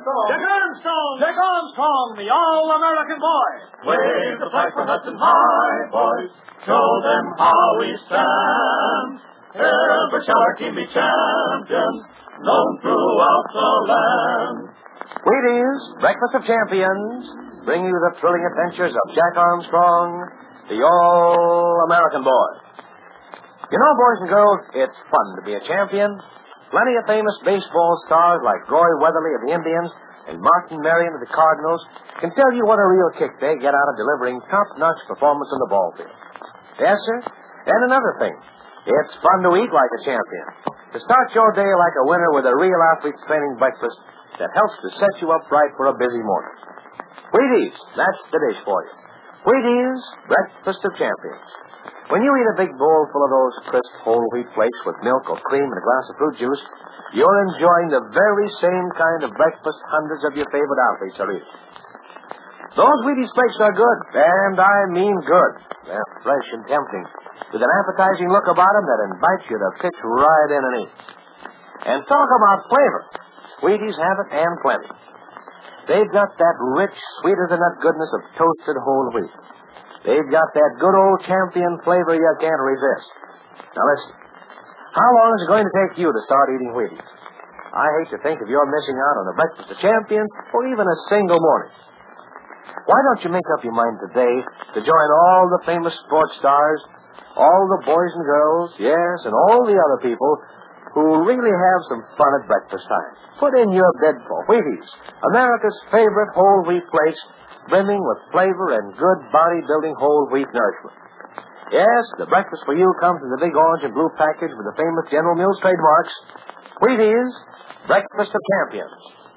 Armstrong! Jack Armstrong! Jack Armstrong, the all-American boy! Wave the flag for Hudson High, boys. Show them how we stand. Ever shall our team be champions, known throughout the land. Wheaties, Breakfast of Champions, bring you the thrilling adventures of Jack Armstrong, the all-American boy. You know, boys and girls, it's fun to be a champion. Plenty of famous baseball stars like Roy Weatherly of the Indians and Martin Marion of the Cardinals can tell you what a real kick they get out of delivering top-notch performance in the ball field. Yes, sir? And another thing, it's fun to eat like a champion. To start your day like a winner with a real athlete's training breakfast that helps to set you up right for a busy morning. Wheaties, that's the dish for you. Wheaties, Breakfast of Champions. When you eat a big bowl full of those crisp whole wheat flakes with milk or cream and a glass of fruit juice, you're enjoying the very same kind of breakfast hundreds of your favorite athletes are eating. Those Wheaties flakes are good, and I mean good. They're fresh and tempting, with an appetizing look about them that invites you to pitch right in and eat. And talk about flavor. Wheaties have it, and plenty. They've got that rich, sweeter-than-nut goodness of toasted whole wheat. They've got that good old champion flavor you can't resist. Now listen, how long is it going to take you to start eating Wheaties? I hate to think of you're missing out on the Breakfast of Champions or even a single morning. Why don't you make up your mind today to join all the famous sports stars, all the boys and girls, yes, and all the other people who really have some fun at breakfast time. Put in your bid for Wheaties, America's favorite whole wheat flakes, brimming with flavor and good body-building whole wheat nourishment. Yes, the breakfast for you comes in the big orange and blue package with the famous General Mills trademarks. Wheaties, Breakfast of Champions.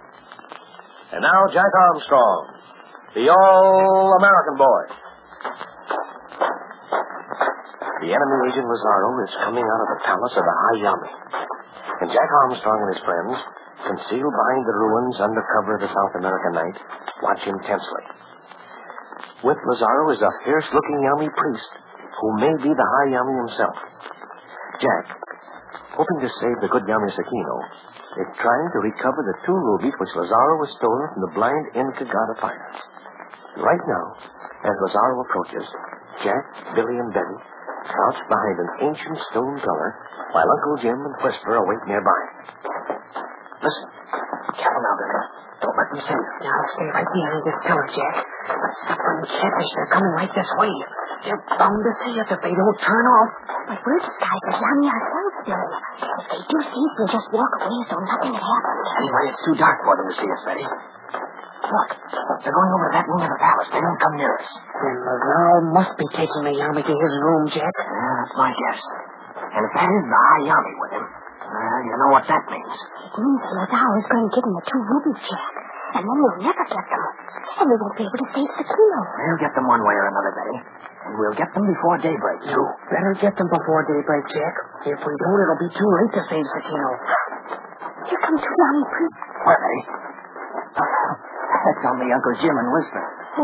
And now Jack Armstrong, the all-American boy. The enemy agent Lazaro is coming out of the palace of the Hayami. And Jack Armstrong and his friends, concealed behind the ruins under cover of the South American night, watch him tensely. With Lazaro is a fierce-looking Yami priest, who may be the Hayami himself. Jack, hoping to save the good Yami Sakino, is trying to recover the 2 rubies which Lazaro was stolen from the blind Inca god of fire. Right now, as Lazaro approaches, Jack, Billy, and Betty crouch behind an ancient stone pillar while Uncle Jim and Whisper await nearby. Listen. Careful now, Billy. Don't let them see you. Yeah, I'll stay right behind this pillar, Jack. But suffering catfish, they're coming right this way. They're bound to see us if they don't turn off. But we're disguised as Yami ourselves, Billy. If they do see us, we'll just walk away so nothing will happen. Anyway, it's too dark for them to see us, Betty. Look, they're going over to that room in the palace. They won't come near us. Then Lazaro must be taking the Yami to his room, Jack. Yeah, that's my guess. And if that is the Hayami with him, you know what that means. It means that Lazaro is going to give him the 2 rubies, Jack. And then we'll never get them. And we won't be able to save Sakino. We'll get them one way or another, Betty. And we'll get them before daybreak, too. Better get them before daybreak, Jack. If we don't, it'll be too late to save Sakino. Here comes 2 Yami priests. Where, Betty? That's only Uncle Jim and Whisper.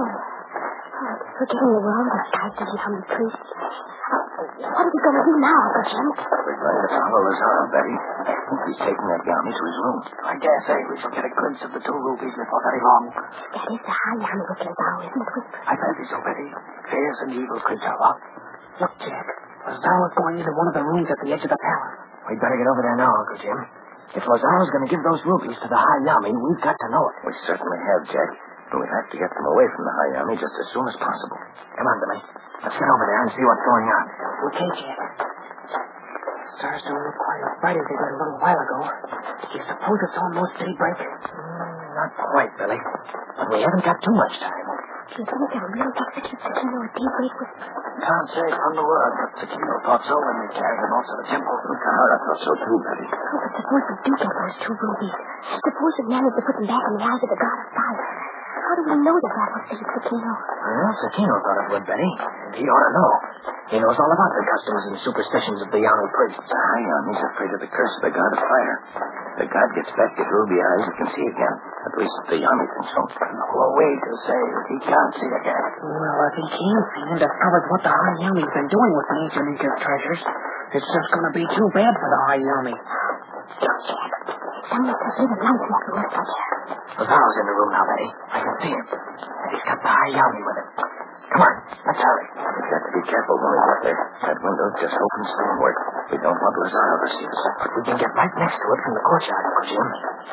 Forgetting that we're all disguised as Yami priests. What are we going to do now, Uncle Jim? We're going to follow Lazaro, Betty. I think he's taking that Yami to his room. I dare say we shall get a glimpse of the 2 rubies before very long. That is the Hayami with Lazaro, isn't it, Whisper? I fancy so, Betty. Fierce and evil creature, what? Look, Jack. Lazaro's going into one of the rooms at the edge of the palace. We'd better get over there now, Uncle Jim. If Lazaro's going to give those rubies to the Hayami, we've got to know it. We certainly have, Jack. But we have to get them away from the Hayami just as soon as possible. Come on, Billy. Let's get over there and see what's going on. Okay, Jack. Stars don't look quite as bright as they did a little while ago. Do you suppose it's almost daybreak? Not quite, Billy. But we haven't got too much time. Do you think they'll really execute Sakino at daybreak, Whisper? Can't say from the word, but Sakino thought so when we carried him off to the temple. I thought so too, Betty. Oh, but suppose we do get those 2 rubies. Suppose we manage to put them back in the eyes of the god of fire. How do we know that will save Sakino? Well, Sakino thought it would, Betty. And he ought to know. He knows all about the customs and superstitions of the Yami priests. The Hayami's afraid of the curse of the god of fire. The god gets back his ruby eyes, he can see again. At least the Yami thinks so. Well, wait to say that he can't see again. Well, if he can't see and discovers what the Hayami's been doing with the ancient Inca treasures, it's just going to be too bad for the Hayami. Look, Jack. Someone can see the lights next to us there. Lazaro's in the room now, Betty. I can see him. And he's got the Hayami with him. Come on, let's hurry. We've got to be careful when we get there. That window's just open stoneward. We don't want Lazaro to see us. But we can get right next to it from the courtyard, Uncle Jim.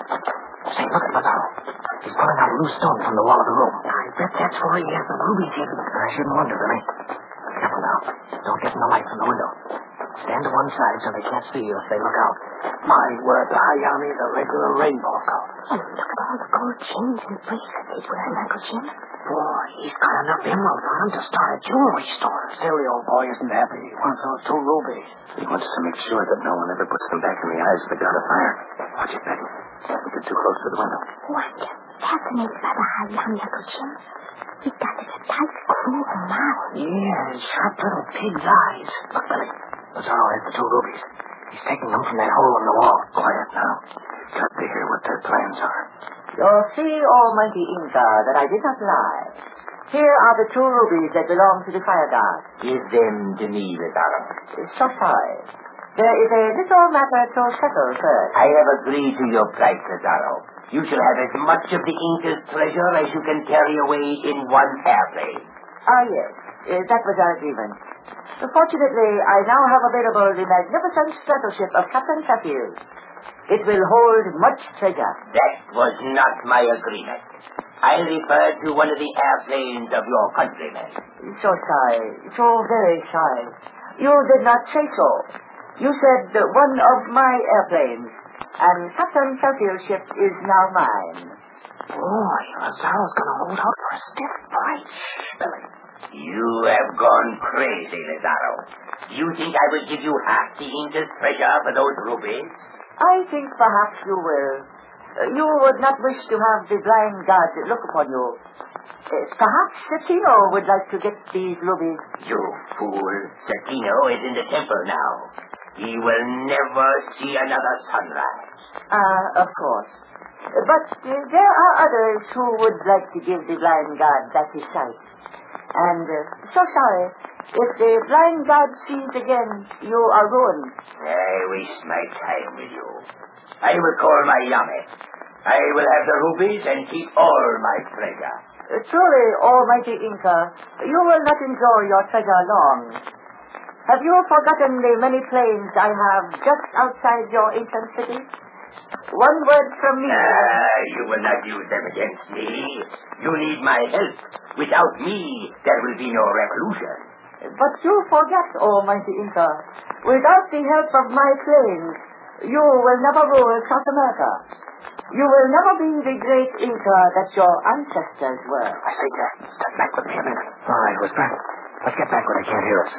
Say, look at Lazaro. He's pulling out a loose stone from the wall of the room. I bet that's where he has the rubies hidden. I shouldn't wonder, Billy. Careful now. Don't get in the light from the window. Stand to one side so they can't see you if they look out. My word, the Hayami's a regular rainbow color. And look at all the gold chains and bracelets he's wearing, Uncle Jim. Boy, he's got enough emeralds on him to start a jewelry store. Still, the old boy isn't happy. He wants those 2 rubies. He wants to make sure that no one ever puts them back in the eyes of the god of fire. Watch it, Betty. Don't get too close to the window. Oh, I'm just fascinated by the Hayami, Uncle Jim. He's got this tight, cruel mouth. Yeah, and sharp little pig's eyes. Look, Billy. Lazaro has the 2 rubies. He's taking them from that hole in the wall. Quiet now. Got to hear what their plans are. You see, Almighty Inca, that I did not lie. Here are the 2 rubies that belong to the fire god. Give them to me, Lazaro. So sorry. There is a little matter to settle first. I have agreed to your price, Lazaro. You shall have as much of the Inca's treasure as you can carry away in one airplane. Ah, yes. That was our agreement. Fortunately, I now have available the magnificent stratoship of Captain Sheffield. It will hold much treasure. That was not my agreement. I referred to one of the airplanes of your countrymen. So shy. So very shy. You did not say so. You said one of my airplanes. And Captain Sheffield's ship is now mine. Boy, Lazaro's going to hold out for a stiff price. Billy. You have gone crazy, Lazaro. You think I will give you half the Inca's treasure for those rubies? I think perhaps you will. You would not wish to have the blind god look upon you. Perhaps Cecchino would like to get these rubies. You fool. Cecchino is in the temple now. He will never see another sunrise. Of course. But there are others who would like to give the blind god that his sight. And so sorry, if the blind god sees again, you are ruined. I waste my time with you. I will call my Yame. I will have the rubies and keep all my treasure. Truly, Almighty Inca, you will not enjoy your treasure long. Have you forgotten the many plains I have just outside your ancient city? One word from me. You will not use them against me. You need my help. Without me, there will be no revolution. But you forget, Almighty Inca. Without the help of my plains, you will never rule South America. You will never be the great Inca that your ancestors were. I say, Jack, step back with me a minute. All right, Whisper. Let's get back where they can't hear us.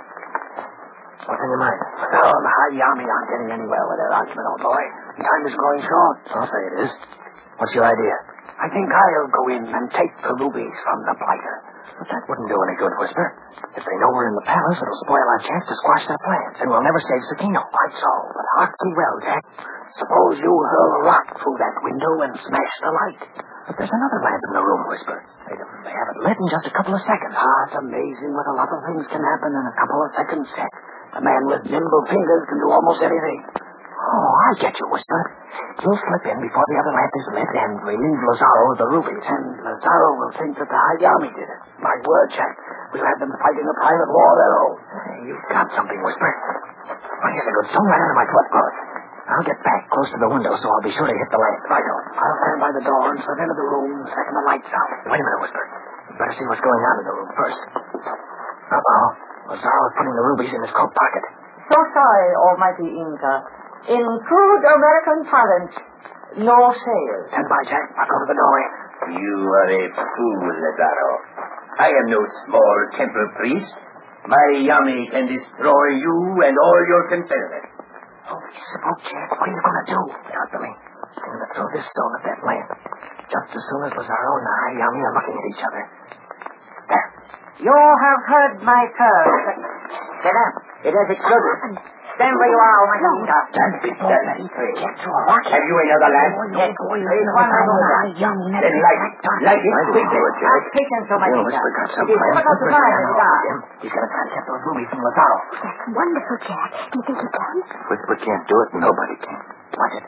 What's in your mind? Oh, the Hayami aren't getting anywhere with their argument, old boy. Time is growing short. I'll say it is. What's your idea? I think I'll go in and take the rubies from the blighter. But that wouldn't do any good, Whisper. If they know we're in the palace, it'll spoil our chance to squash their plans, and we'll never save Cecchino. Quite so, but hark me well, Jack. Suppose you hurl a rock through that window and smash the light. But there's another lamp in the room, Whisper. They have it lit in just a couple of seconds. It's amazing what a lot of things can happen in a couple of seconds, Jack. A man with nimble fingers can do almost anything. Oh, I get you, Whisper. You'll slip in before the other lamp is lit and relieve Lazaro of the rubies. And Lazaro will think that the Hayami did it. My word, Jack. We'll have them fighting a private war of their own. Hey, you've got something, Whisper. Oh, here's a good stone right under my foot. Good. I'll get back close to the window so I'll be sure to hit the lamp. Righto. I'll stand by the door and slip into the room the second the light's out. Wait a minute, Whisper. You better see what's going on in the room first. Uh-oh. Lazaro's putting the rubies in his coat pocket. So sorry, Almighty Inca. In crude American parlance, no sale. Stand by, Jack. I'll go to the doorway. You are a fool, Lazaro. I am no small temple priest. My Yami can destroy you and all your confederates. Holy smoke, Jack. What are you going to do? Now, Billy, I'm going to throw this stone at that lamp. Just as soon as Lazaro and the Hayami are looking at each other. There. You have heard my curse. Get up. It has exploded. Stand where you are, Almighty Inca. Stand before me. Jack, threw a rock. Have you another lamp? Yes. There is one right over. Then light it. Light it quickly. Have patience, Almighty Inca. It is difficult to find in the dark. He's going to try to get those rubies from Lazaro. That's wonderful, Jack. Do you think he can? Whisper can't do it. Nobody can. Watch it.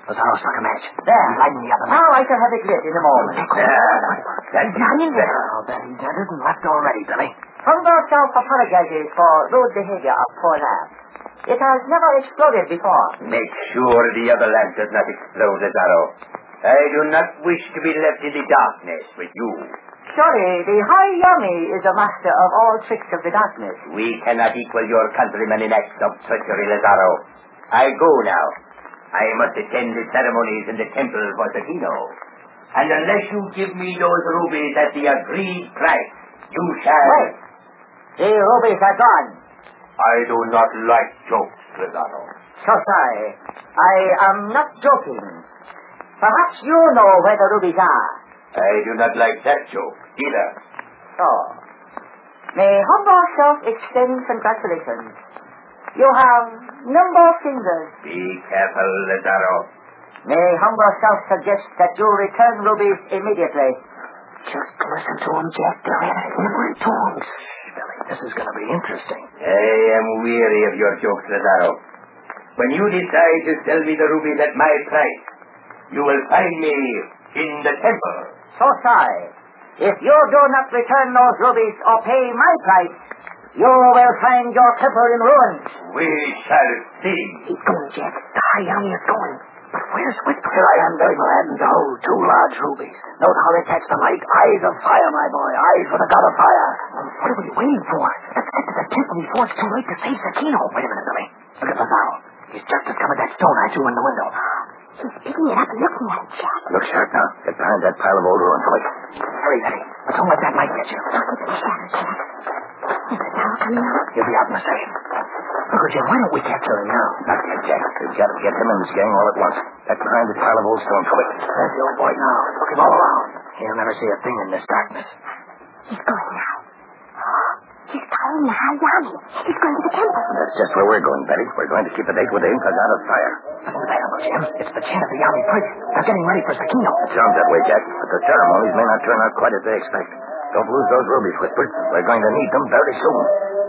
Lazaro struck a match. There. Lighten the other. Now I shall have it lit in a moment. That's not in there. I'll bet he's entered and left already, Billy. Hunger Self apologizes for rude behavior of poor lamb. It has never exploded before. Make sure the other lamp does not explode, Lazaro. I do not wish to be left in the darkness with you. Surely the High Yami is a master of all tricks of the darkness. We cannot equal your countrymen in acts of treachery, Lazaro. I go now. I must attend the ceremonies in the temple for Sakino. And unless you give me those rubies at the agreed price, you shall... Wait. The rubies are gone. I do not like jokes, Lazaro. So sorry. I am not joking. Perhaps you know where the rubies are. I do not like that joke either. So, may humble self extend congratulations. You have nimble fingers. Be careful, Lazaro. May humble self suggest that you return rubies immediately. Just listen to him, Jack. They're in different tones. Billy, this is going to be interesting. I am weary of your jokes, Lazaro. When you decide to sell me the rubies at my price, you will find me in the temple. So sorry. If you do not return those rubies or pay my price, you will find your temple in ruins. We shall see. Keep going, Jack. The High Yami is going. But where's Whitford? Here I am, Billy Aladdin. Oh, 2 large rubies. Note how they catch the light. Eyes of fire, my boy. Eyes for the god of fire. What are we waiting for? Let's get to the temple before it's too late to save Sakino. Wait a minute, Billy. Look at Lazaro. He's just discovered that stone I threw in the window. He's picking it up and looking at it, Jack. Look sharp now. Get behind that pile of old ruins, quick. Hurry, Betty. A tone like that might get you. Look at the shadow, Jack. Is the tower coming out? He'll be out in a second. Look, Jim, why don't we capture him now? Not yet, Jack. We've got to get him and his gang all at once. Get behind the pile of old stone, quick. There's the old boy now. Look him all around. He'll never see a thing in this darkness. He's going now. He's following the High Yami. He's going to the temple. That's just where we're going, Betty. We're going to keep a date with the Inca god of fire. Listen to that, Uncle Jim. It's the chant of the Yami priest. They're getting ready for Sakino. It sounds that way, Jack. But the ceremonies may not turn out quite as they expect. Don't lose those rubies, Whitford. We're going to need them very soon.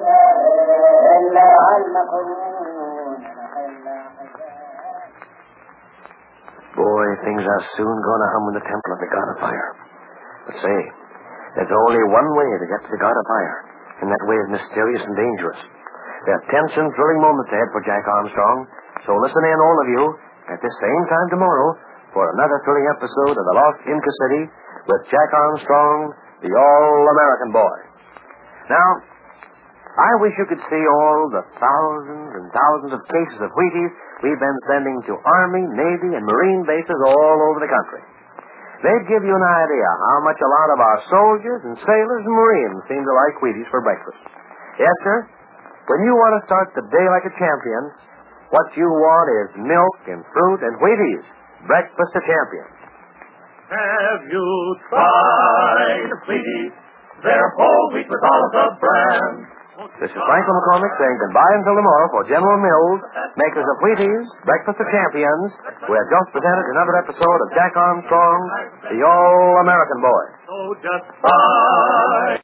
Boy, things are soon going to hum in the temple of the god of fire. But say, there's only one way to get to the god of fire, and that way is mysterious and dangerous. There are tense and thrilling moments ahead for Jack Armstrong, so listen in, all of you, at this same time tomorrow for another thrilling episode of The Lost Inca City with Jack Armstrong, the All-American Boy. Now, I wish you could see all the thousands and thousands of cases of Wheaties we've been sending to Army, Navy, and Marine bases all over the country. They'd give you an idea how much a lot of our soldiers and sailors and Marines seem to like Wheaties for breakfast. Yes, sir. When you want to start the day like a champion, what you want is milk and fruit and Wheaties. Breakfast of champions. Have you tried Wheaties? They're whole wheat with all of the brands. This is Franklin McCormick saying goodbye until tomorrow for General Mills, makers of Wheaties, Breakfast of Champions, who have just presented another episode of Jack Armstrong, the All-American Boy. So just buy